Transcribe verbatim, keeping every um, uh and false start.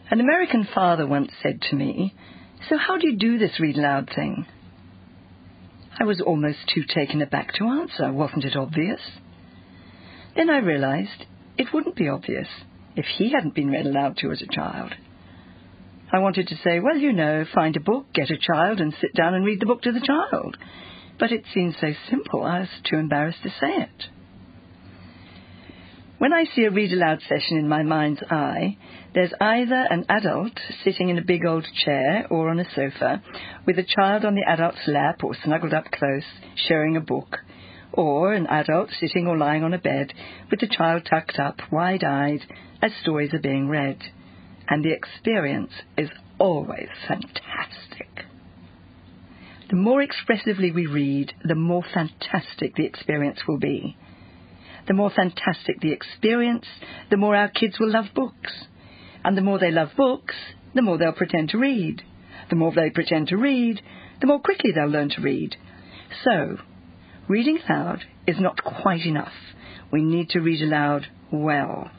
An American father once said to me, "So how do you do this read aloud thing?" I was almost too taken aback to answer. Wasn't it obvious? Then I realized it wouldn't be obvious if he hadn't been read aloud to as a child. I wanted to say, well, you know, find a book, get a child, and sit down and read the book to the child. But it seemed so simple, I was too embarrassed to say it. When I see a read-aloud session in my mind's eye, there's either an adult sitting in a big old chair or on a sofa with a child on the adult's lap or snuggled up close, sharing a book, or an adult sitting or lying on a bed with the child tucked up, wide-eyed, as stories are being read. And the experience is always fantastic. The more expressively we read, the more fantastic the experience will be. The more fantastic the experience, the more our kids will love books. And the more they love books, the more they'll pretend to read. The more they pretend to read, the more quickly they'll learn to read. So, reading aloud is not quite enough. We need to read aloud well.